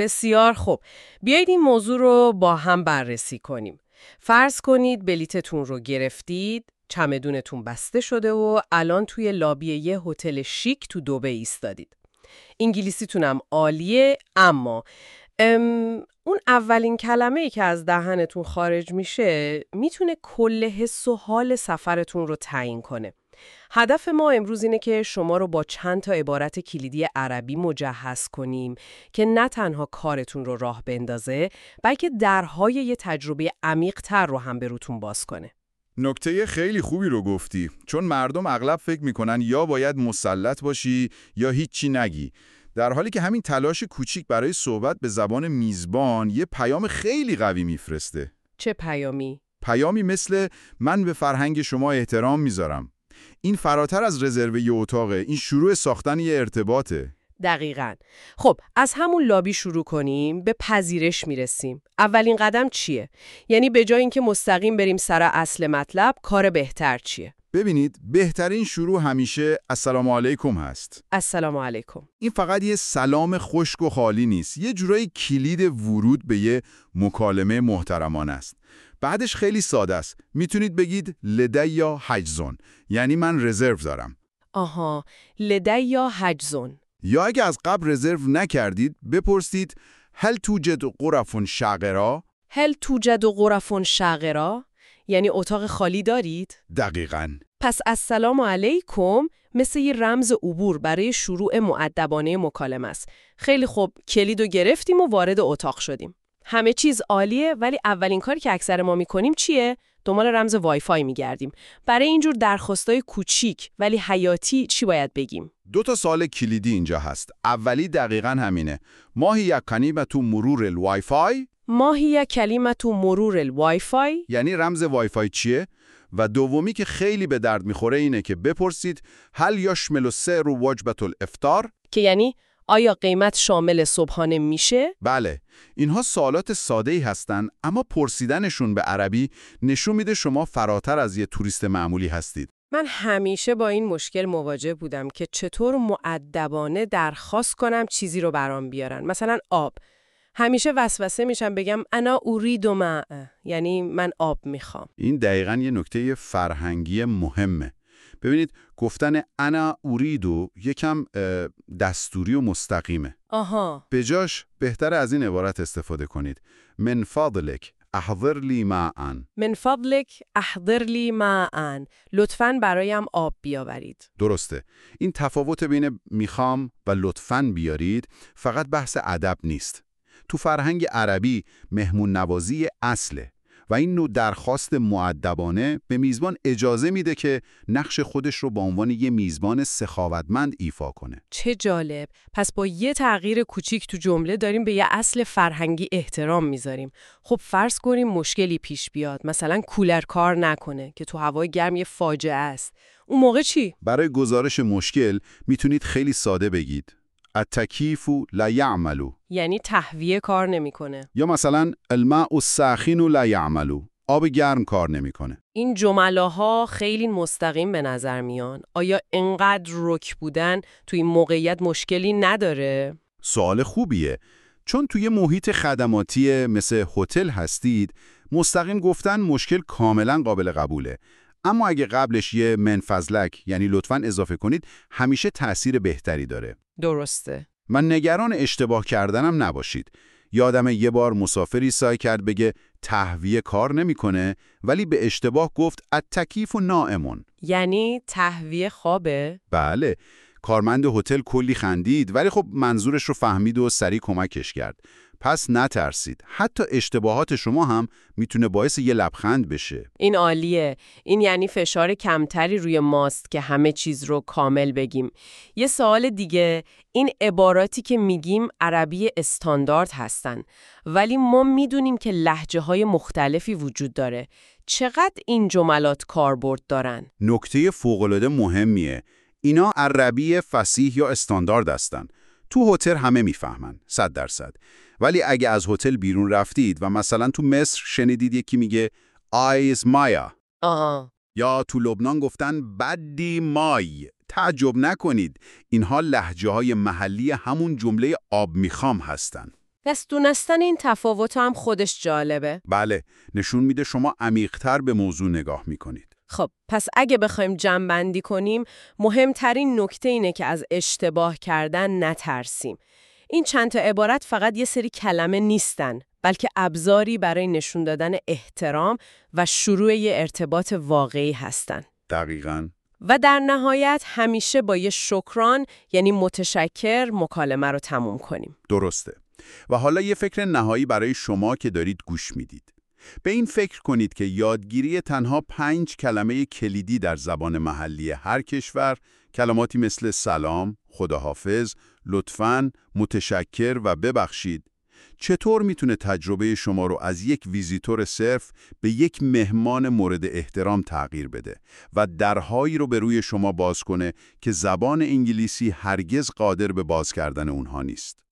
بسیار خوب. بیایید این موضوع رو با هم بررسی کنیم. فرض کنید بلیتتون رو گرفتید، چمدونتون بسته شده و الان توی لابی یه هتل شیک تو دبی ایستادید. انگلیسیتونم عالیه، اما اون اولین کلمه‌ای که از دهنتون خارج میشه میتونه کل حس و حال سفرتون رو تعیین کنه. هدف ما امروز اینه که شما رو با چند تا عبارت کلیدی عربی مجهز کنیم که نه تنها کارتون رو راه بندازه، بلکه درهای یه تجربه عمیق‌تر رو هم به روتون باز کنه. نکته خیلی خوبی رو گفتی، چون مردم اغلب فکر میکنن یا باید مسلط باشی یا هیچی نگی، در حالی که همین تلاش کوچیک برای صحبت به زبان میزبان یه پیام خیلی قوی میفرسته. چه پیامی؟ پیامی مثل من به فرهنگ شما احترام میذارم. این فراتر از رزرو یه اتاقه، این شروع ساختن یه ارتباطه. دقیقاً. خب از همون لابی شروع کنیم، به پذیرش میرسیم. اولین قدم چیه؟ یعنی به جای اینکه مستقیم بریم سر اصل مطلب، کار بهتر چیه؟ ببینید، بهترین شروع همیشه السلام علیکم هست. السلام علیکم. این فقط یه سلام خشک و خالی نیست، یه جورایی کلید ورود به یه مکالمه محترمانه است. بعدش خیلی ساده است. میتونید بگید لدیا حجزون، یعنی من رزرو دارم. آها، لدیا حجزون. یا اگه از قبل رزرو نکردید، بپرسید هل توجد غرف شاغرة؟ هل توجد غرف شاغرة؟ یعنی اتاق خالی دارید؟ دقیقاً. پس السلام علیکم مثل یه رمز عبور برای شروع مؤدبانه مکالمه است. خیلی خوب، کلیدو گرفتیم و وارد اتاق شدیم. همه چیز عالیه، ولی اولین کاری که اکثر ما میکنیم چیه؟ دنبال رمز وای فای میگردیم. برای اینجور درخواستای کوچیک ولی حیاتی چی باید بگیم؟ 2 سوال کلیدی اینجا هست. اولی دقیقاً همینه. ما هی کلمة مرور الوای فای؟ ما هی کلمة مرور الوای فای؟ یعنی رمز وای فای چیه؟ و دومی که خیلی به درد میخوره اینه که بپرسید هل یشمل السعر وجبة الافطار؟ که یعنی آیا قیمت شامل صبحانه میشه؟ بله، اینها سوالات ساده‌ای هستن، اما پرسیدنشون به عربی نشون میده شما فراتر از یه توریست معمولی هستید. من همیشه با این مشکل مواجه بودم که چطور مؤدبانه درخواست کنم چیزی رو برام بیارن. مثلا آب. همیشه وسوسه میشم بگم انا اريد ماء، یعنی من آب میخوام. این دقیقاً یه نکته فرهنگی مهمه. ببینید، گفتن انا اریدو یکم دستوری و مستقیمه. آها. به جاش بهتره از این عبارت استفاده کنید. من فضلک احضر لی ماء. من فضلک احضر لی ماء. لطفاً برایم آب بیاورید. درسته. این تفاوت بین میخوام و لطفاً بیارید فقط بحث ادب نیست. تو فرهنگ عربی مهمون نوازی اصله و این نوع درخواست مؤدبانه به میزبان اجازه میده که نقش خودش رو به عنوان یه میزبان سخاوتمند ایفا کنه. چه جالب. پس با یه تغییر کوچیک تو جمله داریم به یه اصل فرهنگی احترام میذاریم. خب فرض کنیم مشکلی پیش بیاد، مثلا کولر کار نکنه که تو هوای گرم یه فاجعه است. اون موقع چی؟ برای گزارش مشکل میتونید خیلی ساده بگید التکییف لا یعمل، یعنی تهویه کار نمیکنه. یا مثلا الماء الساخن لا یعمل، آب گرم کار نمیکنه. این جمله‌ها خیلی مستقیم به نظر میان. آیا اینقدر رک بودن توی این موقعیت مشکلی نداره؟ سوال خوبیه، چون توی محیط خدماتی مثل هتل هستید، مستقیم گفتن مشکل کاملا قابل قبوله. اما اگه قبلش یه من فضلک یعنی لطفاً اضافه کنید، همیشه تأثیر بهتری داره. درسته. من نگران اشتباه کردنم نباشید. یادم یه بار مسافری سعی کرد بگه تهویه کار نمیکنه، ولی به اشتباه گفت التکییف نائمون. یعنی تهویه خوابه؟ بله. کارمند هتل کلی خندید، ولی خب منظورش رو فهمید و سریع کمکش کرد. پس نترسید. حتی اشتباهات شما هم میتونه باعث یه لبخند بشه. این عالیه. این یعنی فشار کمتری روی ماست که همه چیز رو کامل بگیم. یه سوال دیگه، این عباراتی که میگیم عربی استاندارد هستن، ولی ما میدونیم که لهجه‌های مختلفی وجود داره. چقدر این جملات کاربرد دارن؟ نکته فوق‌العاده مهمیه. اینا عربی فصیح یا استاندارد هستن. تو هتل همه میفهمن 100%. ولی اگه از هتل بیرون رفتید و مثلا تو مصر شنیدید یکی میگه آیز مایا، یا تو لبنان گفتن بدی مای، تعجب نکنید. اینها لهجه‌های محلی همون جمله آب میخوام هستن. پس دونستن این تفاوت هم خودش جالبه. بله، نشون میده شما عمیق‌تر به موضوع نگاه میکنید. خب پس اگه بخوایم جمع‌بندی کنیم، مهمترین نکته اینه که از اشتباه کردن نترسیم. این چند تا عبارت فقط یه سری کلمه نیستن، بلکه ابزاری برای نشون دادن احترام و شروع یه ارتباط واقعی هستن. دقیقاً. و در نهایت همیشه با یه شکران، یعنی متشکر، مکالمه رو تموم کنیم. درسته. و حالا یه فکر نهایی برای شما که دارید گوش میدید. به این فکر کنید که یادگیری تنها 5 کلمه کلیدی در زبان محلی هر کشور، کلماتی مثل سلام، خداحافظ، لطفاً، متشکر و ببخشید، چطور میتونه تجربه شما رو از یک ویزیتور صرف به یک مهمان مورد احترام تغییر بده و درهایی رو به روی شما باز کنه که زبان انگلیسی هرگز قادر به باز کردن اونها نیست.